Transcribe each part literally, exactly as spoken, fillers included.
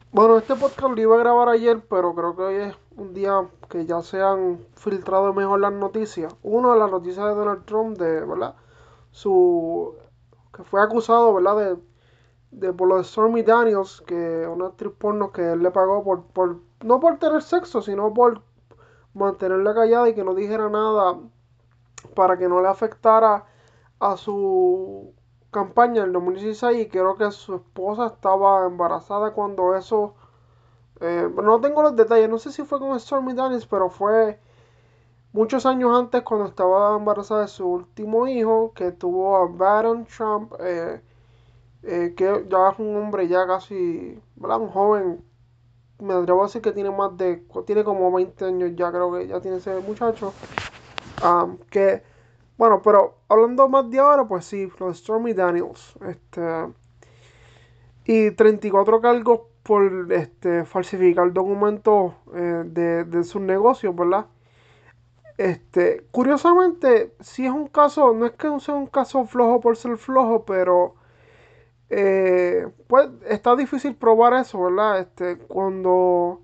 Bueno, este podcast lo iba a grabar ayer, pero creo que hoy es un día que ya se han filtrado mejor las noticias. Uno, las noticias de Donald Trump, de, ¿verdad? Su, que fue acusado, ¿verdad? De, de por lo de Stormy Daniels, que una actriz porno que él le pagó por, por, no por tener sexo, sino por mantenerla callada y que no dijera nada para que no le afectara a su campaña en el dos mil dieciséis. Y creo que su esposa estaba embarazada cuando eso. Eh, no tengo los detalles, no sé si fue con Stormy Daniels, pero fue muchos años antes cuando estaba embarazada de su último hijo, que tuvo a Barron Trump, eh, eh, que ya es un hombre ya casi, ¿verdad? Un joven, me atrevo a decir que tiene más de, tiene como veinte años ya, creo que ya tiene ese muchacho. Um, que, bueno, pero hablando más de ahora, pues sí, los Stormy Daniels, este, y treinta y cuatro cargos por este, falsificar documentos eh, de, de sus negocios, ¿verdad? Este, curiosamente, sí es un caso, no es que sea un caso flojo por ser flojo, pero eh, pues está difícil probar eso, ¿verdad? Este, cuando,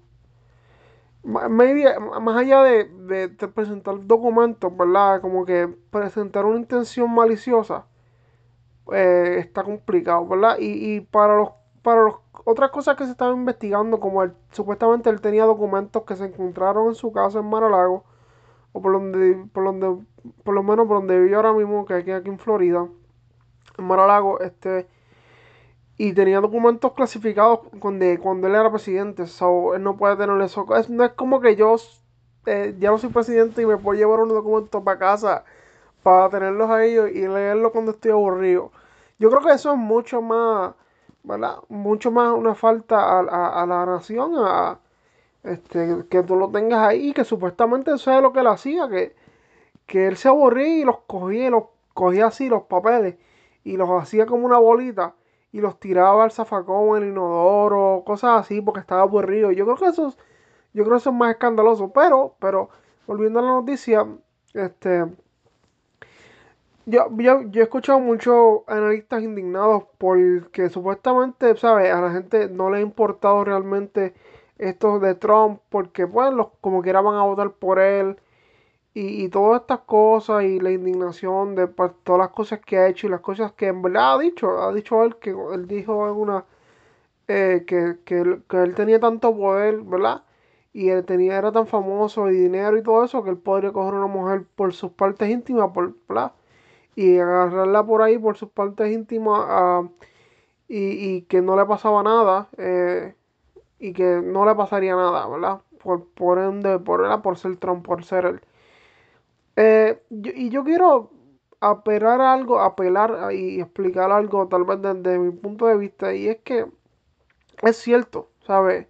maybe, más allá de, de, de presentar documentos, ¿verdad? Como que presentar una intención maliciosa, eh, está complicado, ¿verdad? Y, y para los, para los, otras cosas que se estaban investigando, como él, supuestamente él tenía documentos que se encontraron en su casa en Mar-a-Lago, o por donde, por donde, por lo menos por donde vivo ahora mismo, que aquí, aquí en Florida, en Mar-a-Lago, este, y tenía documentos clasificados cuando, cuando él era presidente, so, él no puede tener eso. Es, no es como que yo eh, ya no soy presidente y me puedo llevar unos documentos para casa para tenerlos ahí y leerlos cuando estoy aburrido. Yo creo que eso es mucho más, ¿verdad? Mucho más una falta a, a, a la nación, a, este, que tú lo tengas ahí, que supuestamente eso es lo que él hacía, que que él se aburría y los cogía y los cogía así los papeles y los hacía como una bolita y los tiraba al zafacón, el inodoro, cosas así porque estaba aburrido. Yo creo que eso es, yo creo que eso es más escandaloso, pero, pero, volviendo a la noticia, este, yo, yo, yo he escuchado muchos analistas indignados porque supuestamente, ¿sabes? A la gente no le ha importado realmente esto de Trump porque, pues, los, como quiera van a votar por él y, y todas estas cosas y la indignación de por todas las cosas que ha hecho y las cosas que en verdad ha dicho, ha dicho él que él dijo en una eh, que, que, él, que él tenía tanto poder, ¿verdad? Y él tenía, era tan famoso y dinero y todo eso que él podría coger a una mujer por sus partes íntimas, por, ¿verdad? Y agarrarla por ahí por sus partes íntimas ah, y, y que no le pasaba nada eh, y que no le pasaría nada, ¿verdad? Por, por ende, por, ¿verdad? Por ser Trump, por ser él. Eh, yo- y yo quiero apelar algo, apelar y explicar algo tal vez desde mi punto de vista, y es que es cierto, ¿sabes?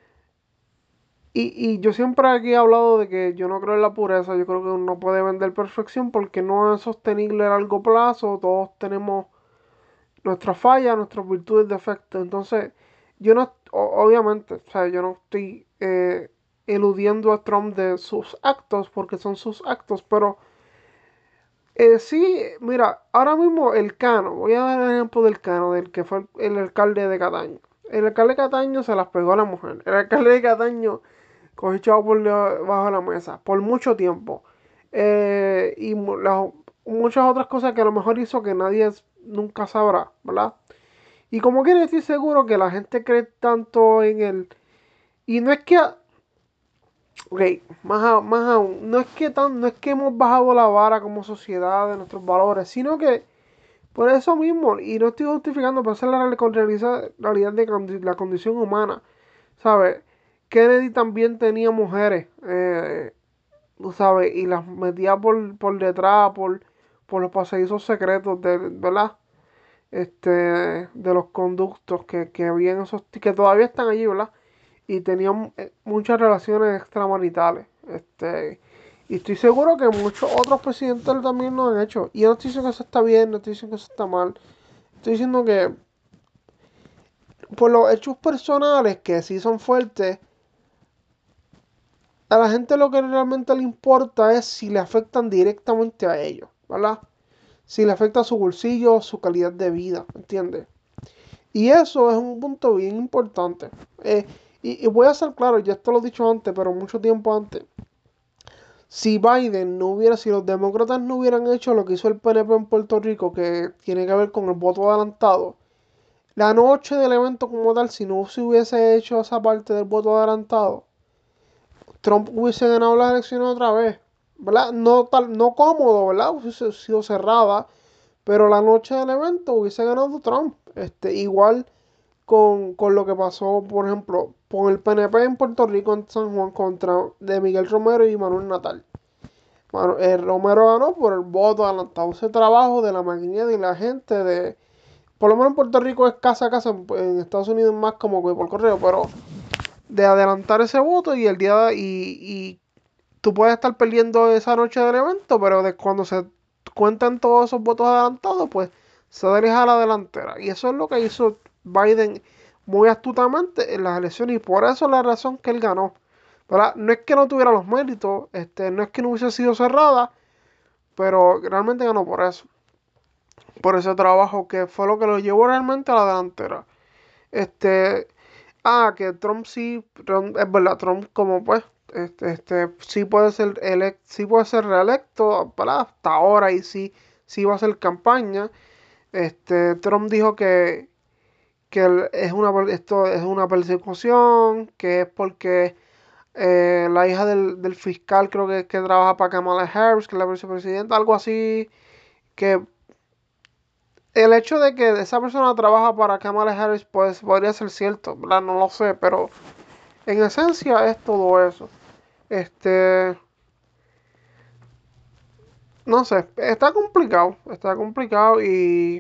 Y, y yo siempre aquí he hablado de que yo no creo en la pureza, yo creo que uno no puede vender perfección porque no es sostenible a largo plazo, todos tenemos nuestras fallas, nuestras virtudes, defectos, entonces yo no, o- obviamente, o sea, yo no estoy eh, eludiendo a Trump de sus actos porque son sus actos, pero Eh, sí, mira, ahora mismo el Cano, voy a dar el ejemplo del Cano, del que fue el, el alcalde de Cataño. El alcalde de Cataño se las pegó a la mujer. El alcalde de Cataño cogió chavo por debajo de la mesa por mucho tiempo. Eh, y mu- las- muchas otras cosas que a lo mejor hizo que nadie es- nunca sabrá, ¿verdad? Y como quiere estoy seguro que la gente cree tanto en él. Y no es que, ok, más, a- más aún, no es que tan, no es que hemos bajado la vara como sociedad de nuestros valores, sino que por eso mismo, y no estoy justificando, pero esa es la real- con realiza- realidad de condi- la condición humana, ¿sabes? Kennedy también tenía mujeres, eh, tú sabes, y las metía por, por detrás, por, por los pasadizos secretos, de, ¿verdad? Este, de los conductos que, que habían esos, que todavía están allí, ¿verdad? Y tenían eh, muchas relaciones extramaritales, este, y estoy seguro que muchos otros presidentes también lo han hecho. Y yo no estoy diciendo que eso está bien, no estoy diciendo que eso está mal. Estoy diciendo que por los hechos personales que sí son fuertes, a la gente lo que realmente le importa es si le afectan directamente a ellos, ¿verdad? Si le afecta a su bolsillo, su calidad de vida, ¿entiendes? Y eso es un punto bien importante. Eh, y, y voy a ser claro, ya esto lo he dicho antes, pero mucho tiempo antes. Si Biden no hubiera, si los demócratas no hubieran hecho lo que hizo el P N P en Puerto Rico, que tiene que ver con el voto adelantado, la noche del evento como tal, si no se hubiese hecho esa parte del voto adelantado, Trump hubiese ganado las elecciones otra vez, ¿verdad? No, tal, no cómodo, ¿verdad? Hubiese sido cerrada, pero la noche del evento hubiese ganado Trump. Este, igual con, con lo que pasó, por ejemplo, con el P N P en Puerto Rico en San Juan contra de Miguel Romero y Manuel Natal. Bueno, el Romero ganó por el voto adelantado. Ese trabajo de la maquinaria y la gente de... Por lo menos en Puerto Rico es casa a casa, en, en Estados Unidos más como que por correo, pero de adelantar ese voto y el día de, y, y tú puedes estar perdiendo esa noche del evento, pero de cuando se cuentan todos esos votos adelantados, pues se dirige a la delantera. Y eso es lo que hizo Biden muy astutamente en las elecciones y por eso es la razón que él ganó. ¿Verdad? No es que no tuviera los méritos, este, no es que no hubiese sido cerrada, pero realmente ganó por eso. Por ese trabajo que fue lo que lo llevó realmente a la delantera. Este, ah, que Trump sí, Trump- es verdad, Trump como pues, este, este, sí puede ser elec- sí puede ser reelecto, ¿verdad? Hasta ahora y sí, sí va a hacer campaña. Este, Trump dijo que, que el- es una, per- esto es una persecución, que es porque eh, la hija del, del fiscal creo que, que trabaja para Kamala Harris, que es la vicepresidenta, algo así, que el hecho de que esa persona trabaja para Kamala Harris pues podría ser cierto, ¿verdad? No lo sé, pero en esencia es todo eso. Este, no sé, está complicado, está complicado y,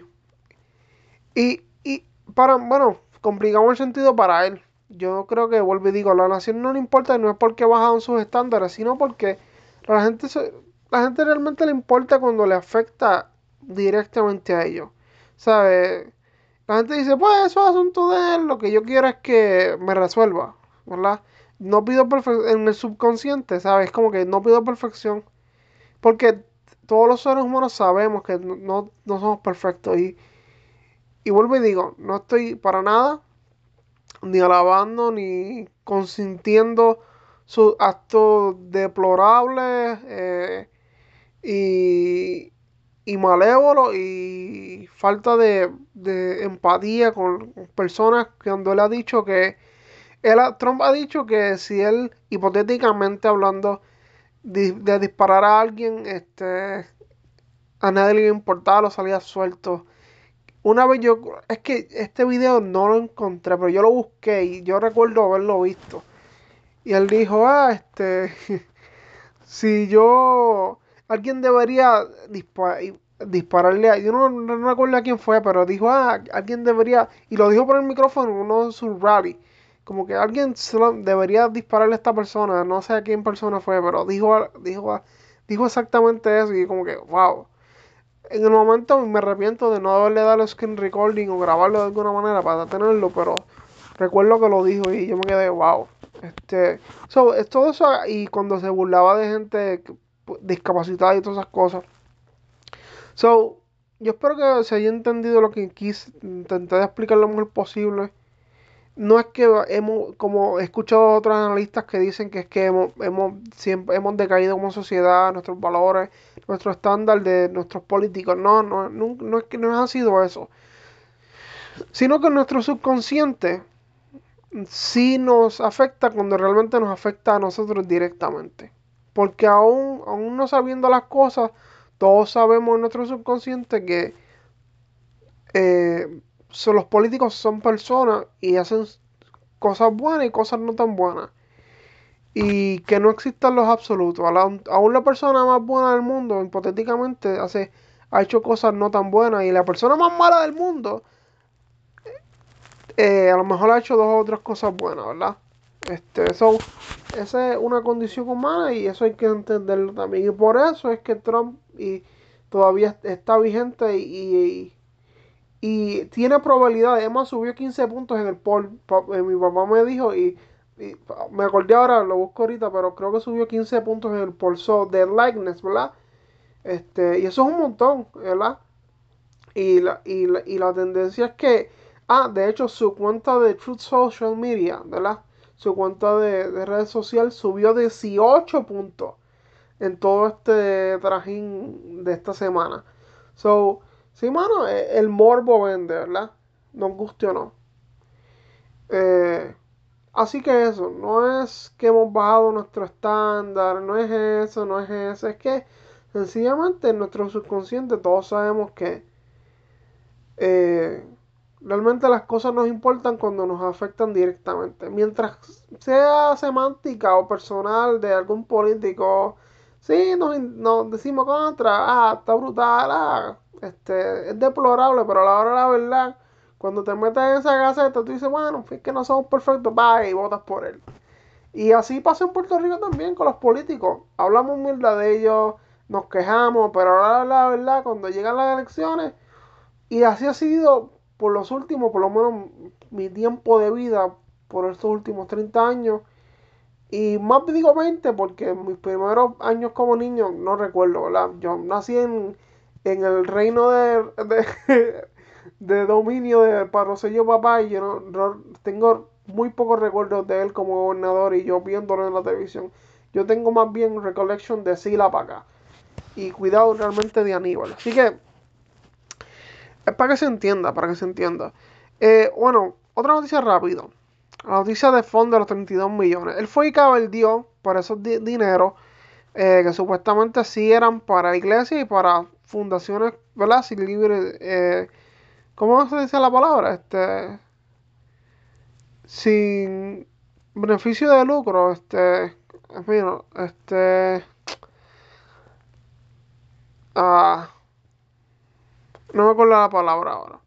y, y para, bueno, complicado en el sentido para él. Yo creo que, vuelvo y digo, a la nación no le importa y no es porque bajaron sus estándares, sino porque la gente, se- la gente realmente le importa cuando le afecta directamente a ellos. ¿Sabes? La gente dice, pues eso es asunto de él, lo que yo quiero es que me resuelva, ¿verdad? No pido perfección en el subconsciente, ¿sabes? Como que no pido perfección. Porque todos los seres humanos sabemos que no, no, no somos perfectos. Y, y vuelvo y digo, no estoy para nada ni alabando ni consintiendo sus actos deplorables eh, y, y malévolos y falta de, de empatía con personas que cuando él ha dicho que él, Trump ha dicho que si él hipotéticamente hablando de, de disparar a alguien este a nadie le importaba, lo salía suelto. Una vez yo, es que este video no lo encontré, pero yo lo busqué y yo recuerdo haberlo visto. Y él dijo, ah, este, si yo, alguien debería dispa- dispararle a, yo no, no recuerdo a quién fue, pero dijo, ah, alguien debería, y lo dijo por el micrófono en uno de sus rally, como que alguien solo debería dispararle a esta persona, no sé a quién persona fue, pero dijo, dijo, dijo exactamente eso y como que, wow. En el momento me arrepiento de no haberle dado el screen recording o grabarlo de alguna manera para tenerlo, pero recuerdo que lo dijo y yo me quedé, wow. Este, so, es todo eso y cuando se burlaba de gente discapacitada y todas esas cosas. So, yo espero que se haya entendido lo que quise, intenté explicar lo mejor posible. No es que hemos, como he escuchado a otros analistas que dicen que es que hemos, hemos, siempre, hemos decaído como sociedad, nuestros valores, nuestro estándar de nuestros políticos. No, no, no, no es que no ha sido eso. Sino que nuestro subconsciente sí nos afecta cuando realmente nos afecta a nosotros directamente. Porque aún, aún no sabiendo las cosas, todos sabemos en nuestro subconsciente que eh, so- los políticos son personas y hacen cosas buenas y cosas no tan buenas. Y que no existan los absolutos. A la- aún la persona más buena del mundo, hipotéticamente, hace, ha hecho cosas no tan buenas. Y la persona más mala del mundo, eh, a lo mejor ha hecho dos o tres cosas buenas, ¿verdad? Este, so, esa es una condición humana y eso hay que entenderlo también. Y por eso es que Trump y, todavía está vigente y, y, y tiene probabilidad. Además, subió quince puntos en el poll. Pa- eh, mi papá me dijo y, y pa- me acordé ahora, lo busco ahorita, pero creo que subió quince puntos en el poll so, de likeness, ¿verdad? Este, y eso es un montón, ¿verdad? Y la, y la, y la tendencia es que Ah, de hecho, su cuenta de Truth Social Media, ¿verdad? Su cuenta de, de red social subió dieciocho puntos en todo este trajín de esta semana. So, sí, mano, eh, el morbo vende, ¿verdad? Nos guste o no. Eh, Así que eso, no es que hemos bajado nuestro estándar, no es eso, no es eso, es que sencillamente en nuestro subconsciente todos sabemos que eh, realmente las cosas nos importan cuando nos afectan directamente. Mientras sea semántica o personal de algún político, sí, nos, nos decimos contra, ah, está brutal, ah, este, es deplorable, pero a la hora de la verdad, cuando te metes en esa gaceta, tú dices, bueno, es que no somos perfectos, va y votas por él. Y así pasa en Puerto Rico también con los políticos. Hablamos mierda de ellos, nos quejamos, pero ahora la verdad, cuando llegan las elecciones, y así ha sido por los últimos, por lo menos mi tiempo de vida, por estos últimos treinta años. Y más digo veinte porque mis primeros años como niño no recuerdo, ¿verdad? Yo nací en, en el reino de, de, de dominio de Parrosello Papá y yo no, no- tengo muy pocos recuerdos de él como gobernador y yo viéndolo en la televisión. Yo tengo más bien recollection de Sila para acá. Y cuidado realmente de Aníbal. Así que es para que se entienda, para que se entienda. Eh, bueno, otra noticia rápido. La noticia de fondo de los treinta y dos millones. Él fue y cabildió por esos di dineros eh, que supuestamente sí eran para iglesias y para fundaciones, ¿verdad? Sin libre, eh, ¿cómo se dice la palabra? Este, sin beneficio de lucro, este, en fin, no, este, ah, no me acuerdo la palabra ahora.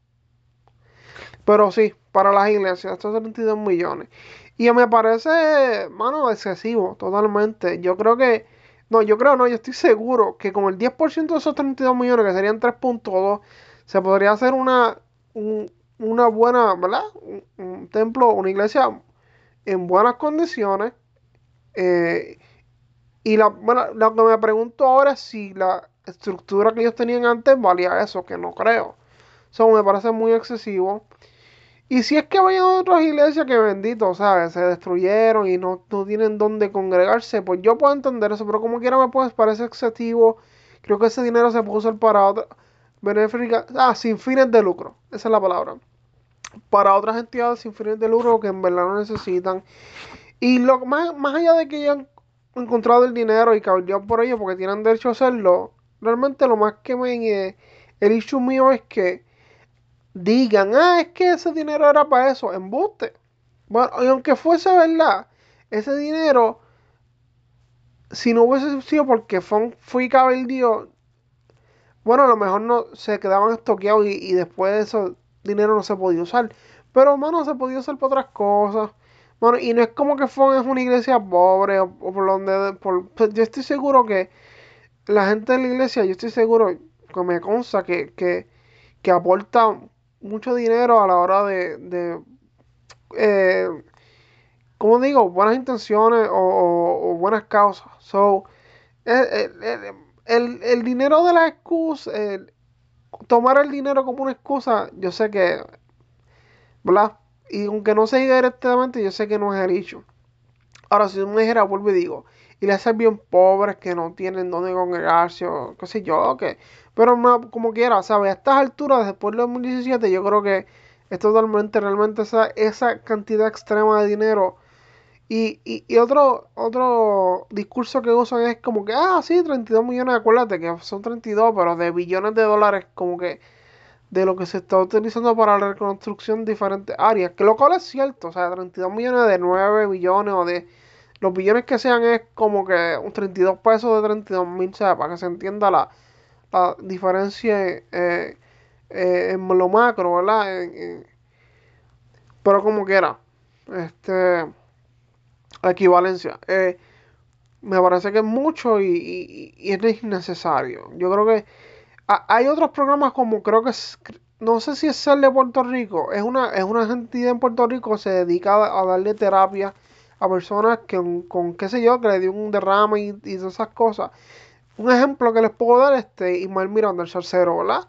Pero sí, para las iglesias, estos treinta y dos millones. Y me parece, mano, excesivo, totalmente. Yo creo que, no, yo creo no, yo estoy seguro que con el diez por ciento de esos treinta y dos millones, que serían tres punto dos, se podría hacer una, un- una buena, ¿verdad? Un, un templo, una iglesia en buenas condiciones. eh, y la, bueno, lo que me pregunto ahora es si la estructura que ellos tenían antes valía eso, que no creo. Eso me parece muy excesivo. Y si es que vayan a otras iglesias que bendito, ¿sabes? Se destruyeron y no, no tienen dónde congregarse, pues yo puedo entender eso, pero como quiera me pues parece excesivo. Creo que ese dinero se puede usar para otra benéfica, ah, sin fines de lucro, esa es la palabra. Para otras entidades sin fines de lucro que en verdad no necesitan. Y lo más, más allá de que hayan encontrado el dinero y cabildeado por ello porque tienen derecho a hacerlo, realmente lo más que me... eh, el issue mío es que digan, ah, es que ese dinero era para eso, embuste. Bueno, y aunque fuese verdad, ese dinero, si no hubiese sido porque fue, fui cabildío, bueno, a lo mejor no se quedaban estoqueados y, y después de eso dinero no se podía usar. Pero, mano, se podía usar para otras cosas. Bueno, y no es como que fue en una iglesia pobre o, o por donde... Por, pues yo estoy seguro que la gente de la iglesia, yo estoy seguro que me consta que, que, que aporta mucho dinero a la hora de, de eh, como digo, buenas intenciones o, o- o buenas causas. So, el, el- el- el- el dinero de la excusa, el- tomar el dinero como una excusa, yo sé que, ¿verdad? Y aunque no se diga directamente, yo sé que no es el hecho. Ahora, si tú me dijeras, vuelvo y digo, y le hacen bien pobres que no tienen dónde congregarse o qué sé yo, que, pero no, como quiera, ¿sabes? A estas alturas, después del dos mil diecisiete, yo creo que es totalmente, realmente esa, esa cantidad extrema de dinero. Y, y, y otro, otro discurso que usan es como que, ah, sí, treinta y dos millones, acuérdate que son treinta y dos, pero de billones de dólares, como que de lo que se está utilizando para la reconstrucción de diferentes áreas, que lo cual es cierto, o sea, treinta y dos millones de nueve billones o de los billones que sean es como que un treinta y dos pesos de treinta y dos mil, o sea, para que se entienda la, la diferencia eh, eh, en lo macro, ¿verdad? En- en- pero como quiera, este, la equivalencia. Eh, Me parece que es mucho y, y- y es innecesario. Yo creo que ha- hay otros programas como creo que es, no sé si es el de Puerto Rico, es una, es una entidad en Puerto Rico que se dedica a, a darle terapia a personas que con, con, qué sé yo, que le dio un derrame y, y todas esas cosas. Un ejemplo que les puedo dar es este Ismael Miranda, el salsero, ¿verdad?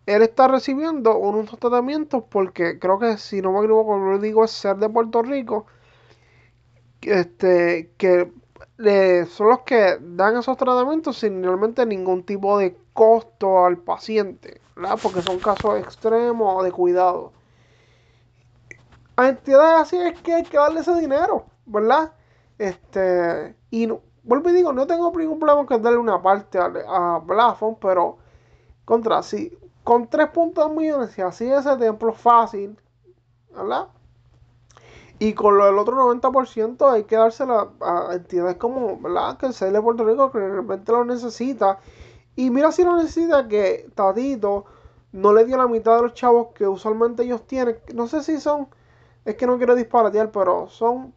él está recibiendo unos tratamientos porque creo que, si no me equivoco, lo digo, es ser de Puerto Rico, este, que le, son los que dan esos tratamientos sin realmente ningún tipo de costo al paciente, ¿verdad? Porque son casos extremos o de cuidado. A entidades así es que hay que darle ese dinero, ¿verdad? Este, y no, vuelvo y digo, no tengo ningún problema con darle una parte a, a Blafon, pero contra, si con tres punto dos millones, si así ese templo fácil, ¿verdad? Y con lo del otro noventa por ciento hay que dársela a entidades como, ¿verdad? Que el C L de Puerto Rico, que realmente lo necesita. Y mira si lo necesita, que Tatito no le dio la mitad de los chavos que usualmente ellos tienen. No sé si son, es que no quiero disparatear, pero son,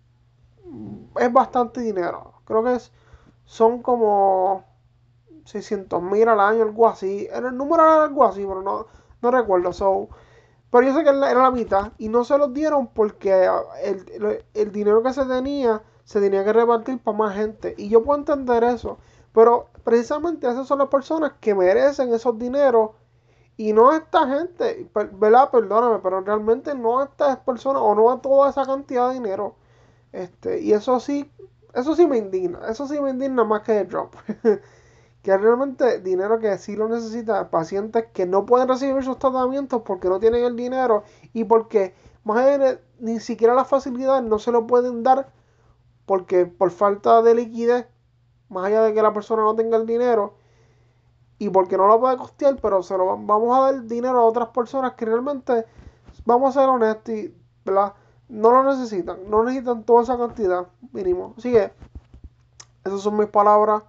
es bastante dinero. Creo que es, son como seiscientos mil al año, algo así. El número era algo así, pero no, no recuerdo. So, pero yo sé que era la mitad y no se los dieron porque el, el, el dinero que se tenía se tenía que repartir para más gente. Y yo puedo entender eso. Pero precisamente esas son las personas que merecen esos dineros y no a esta gente. ¿Verdad? Perdóname, pero realmente no a estas personas o no a toda esa cantidad de dinero. Este, y eso sí, eso sí me indigna. Eso sí me indigna más que el drop. Que realmente dinero que sí lo necesitan pacientes que no pueden recibir sus tratamientos porque no tienen el dinero y porque más allá de ni siquiera las facilidades no se lo pueden dar porque por falta de liquidez, más allá de que la persona no tenga el dinero y porque no lo puede costear, pero se lo vamos a dar dinero a otras personas que realmente, vamos a ser honestos, y, ¿verdad? No lo necesitan, no necesitan toda esa cantidad mínimo. Así que esas son mis palabras.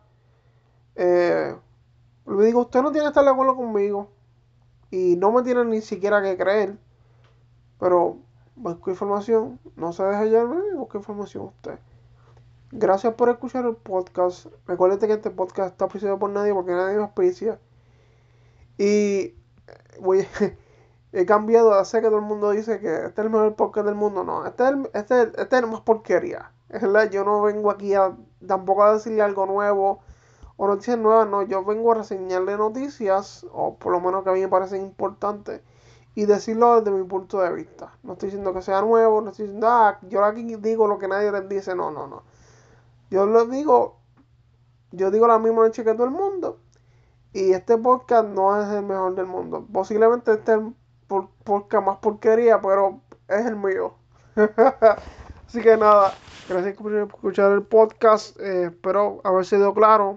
Eh, Le digo, usted no tiene que estar de acuerdo conmigo y no me tiene ni siquiera que creer, pero busco información, no se deje llevar y busque información usted. Gracias por escuchar el podcast. Recuerde que este podcast está auspiciado por nadie porque nadie me auspicia. Y voy, he cambiado, sé que todo el mundo dice que este es el mejor podcast del mundo. No, este es, el, este, este es más porquería. Es verdad, yo no vengo aquí a tampoco a decirle algo nuevo o noticias nuevas, no. Yo vengo a reseñarle noticias, o por lo menos que a mí me parecen importantes, y decirlo desde mi punto de vista. No estoy diciendo que sea nuevo, no estoy diciendo, ah, yo aquí digo lo que nadie les dice. No, no, no. Yo les digo, yo digo la misma noche que todo el mundo. Y este podcast no es el mejor del mundo. Posiblemente este es el podcast más porquería, pero es el mío. Así que nada, gracias por escuchar el podcast. Eh, espero haber sido claro.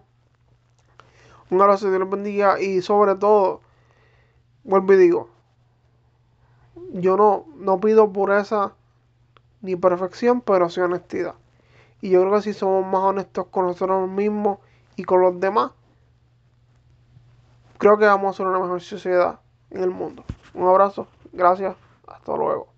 Un abrazo, Dios los bendiga. Y sobre todo, vuelvo y digo, yo no, no pido pureza ni perfección, pero sí honestidad. Y yo creo que si somos más honestos con nosotros mismos y con los demás, creo que vamos a ser una mejor sociedad en el mundo. Un abrazo, gracias, hasta luego.